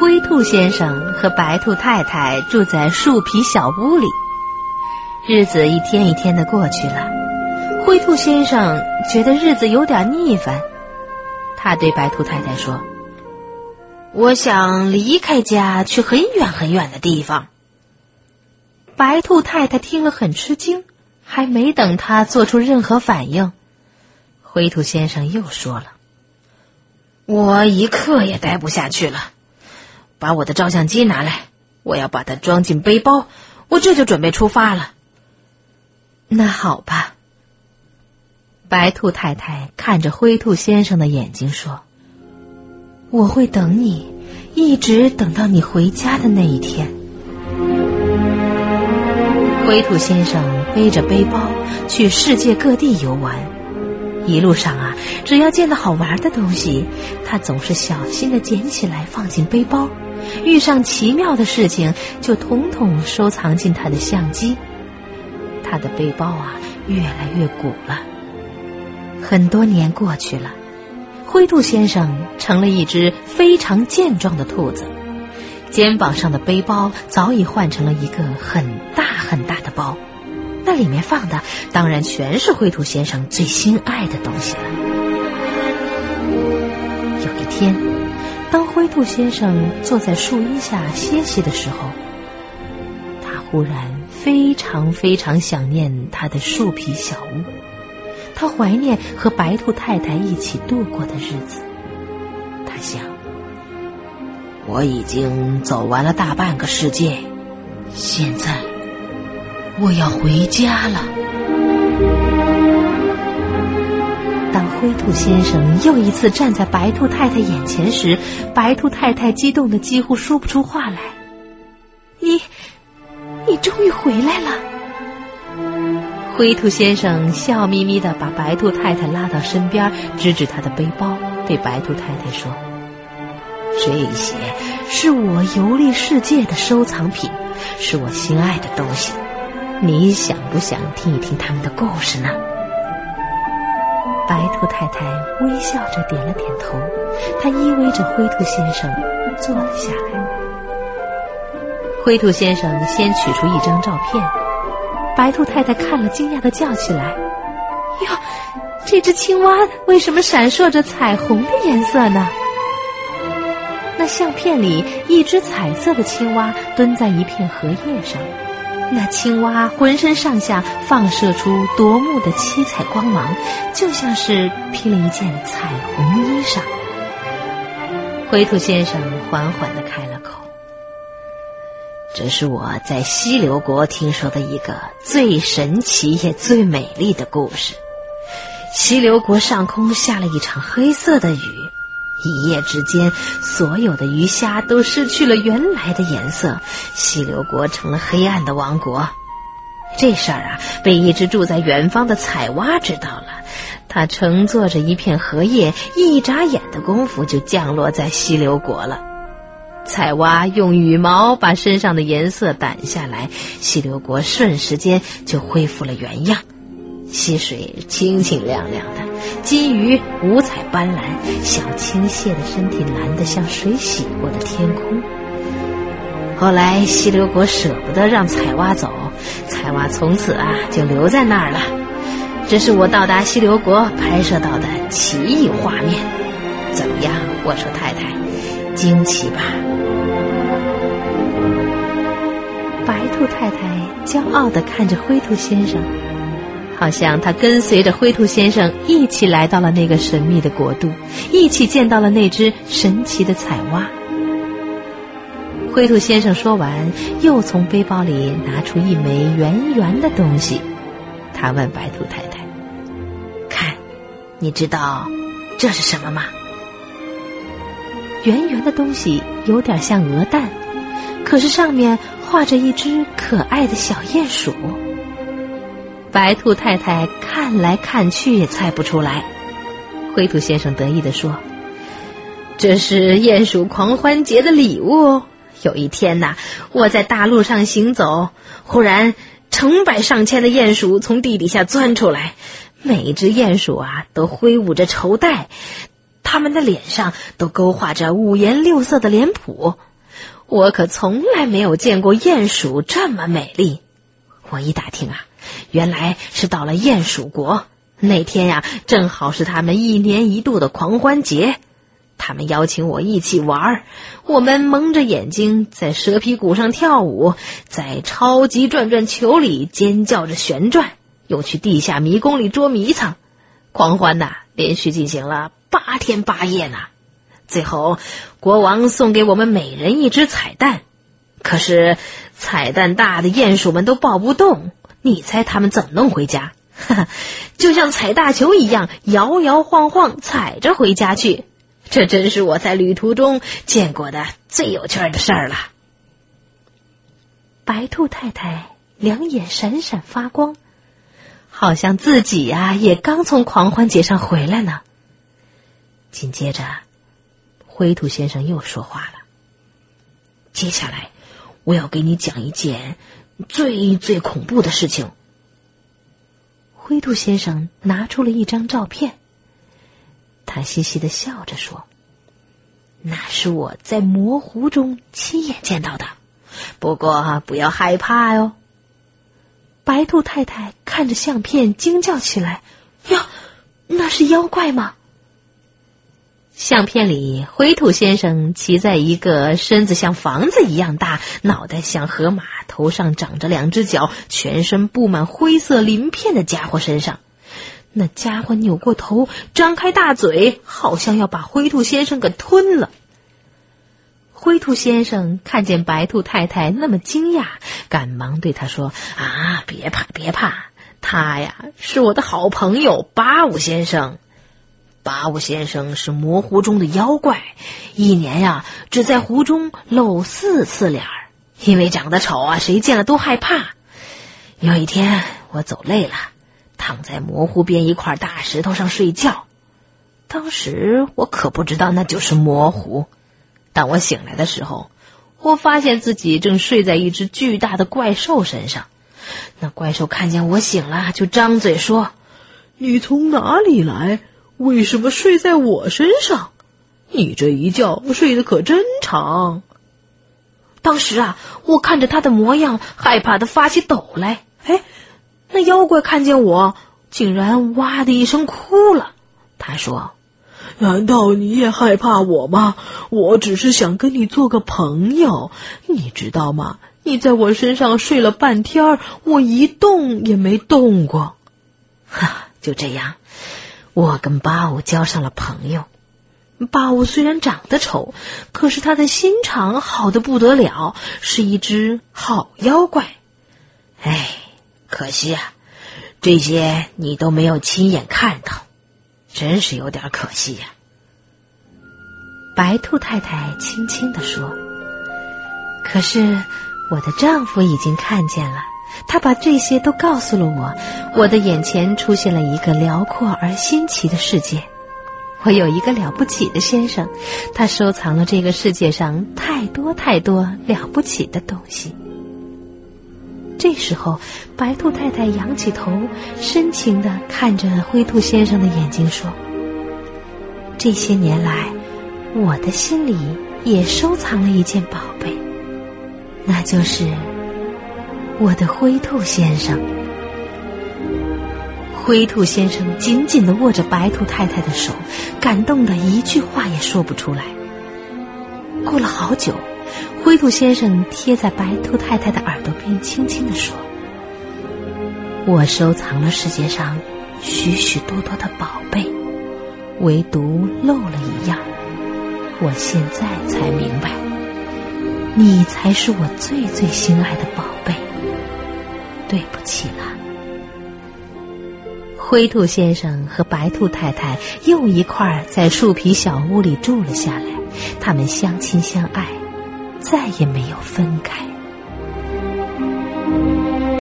灰兔先生和白兔太太住在树皮小屋里。日子一天一天的过去了，灰兔先生觉得日子有点腻烦。他对白兔太太说：我想离开家，去很远很远的地方。白兔太太听了很吃惊，还没等他做出任何反应，灰兔先生又说了：我一刻也待不下去了，把我的照相机拿来，我要把它装进背包，我这就准备出发了。那好吧。白兔太太看着灰兔先生的眼睛说：我会等你，一直等到你回家的那一天。灰兔先生背着背包去世界各地游玩，一路上啊，只要见到好玩的东西，他总是小心地捡起来放进背包，遇上奇妙的事情就统统收藏进他的相机。他的背包啊，越来越鼓了。很多年过去了，灰兔先生成了一只非常健壮的兔子，肩膀上的背包早已换成了一个很大很大的包，那里面放的当然全是灰兔先生最心爱的东西了。有一天，当灰兔先生坐在树荫下歇息的时候，他忽然非常非常想念他的树皮小屋，他怀念和白兔太太一起度过的日子。他想，我已经走完了大半个世界，现在我要回家了。当灰兔先生又一次站在白兔太太眼前时，白兔太太激动得几乎说不出话来。你终于回来了。灰兔先生笑眯眯地把白兔太太拉到身边，指指她的背包，对白兔太太说：这些是我游历世界的收藏品，是我心爱的东西，你想不想听一听他们的故事呢？白兔太太微笑着点了点头，她依偎着灰兔先生坐了下来。灰兔先生先取出一张照片，白兔太太看了惊讶地叫起来：哟，这只青蛙为什么闪烁着彩虹的颜色呢？那相片里一只彩色的青蛙蹲在一片荷叶上，那青蛙浑身上下放射出夺目的七彩光芒，就像是披了一件彩虹衣裳。灰兔先生缓缓地开了口：这是我在溪流国听说的一个最神奇也最美丽的故事。溪流国上空下了一场黑色的雨，一夜之间，所有的鱼虾都失去了原来的颜色，溪流国成了黑暗的王国。这事儿啊，被一只住在远方的彩蛙知道了，它乘坐着一片荷叶，一眨眼的功夫就降落在溪流国了。彩蛙用羽毛把身上的颜色掸下来，溪流国瞬时间就恢复了原样。溪水清清亮亮的，金鱼五彩斑斓，小青蟹的身体蓝得像水洗过的天空。后来溪流国舍不得让彩蛙走，彩蛙从此啊就留在那儿了。这是我到达溪流国拍摄到的奇异画面，怎么样，我说太太，惊奇吧？白兔太太骄傲地看着灰兔先生，好像他跟随着灰兔先生一起来到了那个神秘的国度，一起见到了那只神奇的彩蛙。灰兔先生说完，又从背包里拿出一枚圆圆的东西。他问白兔太太：看，你知道这是什么吗？圆圆的东西有点像鹅蛋，可是上面画着一只可爱的小鼹鼠。白兔太太看来看去也猜不出来。灰兔先生得意地说：这是鼹鼠狂欢节的礼物。有一天呐，我在大路上行走，忽然成百上千的鼹鼠从地底下钻出来，每一只鼹鼠啊都挥舞着绸带，它们的脸上都勾画着五颜六色的脸谱， 我可从来没有见过鼹鼠这么美丽。我一打听啊，原来是到了鼹鼠国。那天呀，正好是他们1年1度的狂欢节，他们邀请我一起玩，我们蒙着眼睛在蛇皮鼓上跳舞，在超级转转球里尖叫着旋转，又去地下迷宫里捉迷藏。狂欢呐，连续进行了8天8夜呢。最后，国王送给我们每人1只彩蛋，可是彩蛋大的鼹鼠们都抱不动，你猜他们怎么弄回家？就像踩大球一样，摇摇晃晃踩着回家去。这真是我在旅途中见过的最有趣的事儿了。白兔太太两眼闪闪发光，好像自己呀也刚从狂欢节上回来呢。紧接着，灰兔先生又说话了：接下来我要给你讲一件最恐怖的事情。灰兔先生拿出了一张照片，他嘻嘻地笑着说：那是我在魔湖中亲眼见到的，不过不要害怕哟。白兔太太看着相片惊叫起来：呀，那是妖怪吗？相片里，灰兔先生骑在一个身子像房子一样大，脑袋像河马，头上长着2只脚，全身布满灰色鳞片的家伙身上。那家伙扭过头，张开大嘴，好像要把灰兔先生给吞了。灰兔先生看见白兔太太那么惊讶，赶忙对他说：啊，别怕，他呀是我的好朋友巴武先生。巴武先生是魔湖中的妖怪，1年呀只在湖中露4次脸，因为长得丑啊，谁见了都害怕。有一天我走累了，躺在魔湖边一块大石头上睡觉。当时我可不知道那就是魔湖。当我醒来的时候，我发现自己正睡在一只巨大的怪兽身上。那怪兽看见我醒了，就张嘴说：你从哪里来？为什么睡在我身上？你这一觉睡得可真长。当时啊，我看着他的模样，害怕得发起抖来。那妖怪看见我，竟然哇的一声哭了。他说：难道你也害怕我吗？我只是想跟你做个朋友，你知道吗？你在我身上睡了半天，我一动也没动过。就这样，我跟巴武交上了朋友。巴武虽然长得丑，可是他的心肠好得不得了，是一只好妖怪。可惜啊，这些你都没有亲眼看到，真是有点可惜呀。白兔太太轻轻地说：可是我的丈夫已经看见了，他把这些都告诉了我，我的眼前出现了一个辽阔而新奇的世界。我有一个了不起的先生，他收藏了这个世界上太多了不起的东西。这时候，白兔太太仰起头，深情地看着灰兔先生的眼睛说：这些年来，我的心里也收藏了一件宝贝，那就是我的灰兔先生。灰兔先生紧紧地握着白兔太太的手，感动得一句话也说不出来。过了好久，灰兔先生贴在白兔太太的耳朵边轻轻地说：我收藏了世界上许多的宝贝，唯独漏了一样，我现在才明白，你才是我最心爱的宝贝，对不起了。灰兔先生和白兔太太又一块在树皮小屋里住了下来，他们相亲相爱，再也没有分开。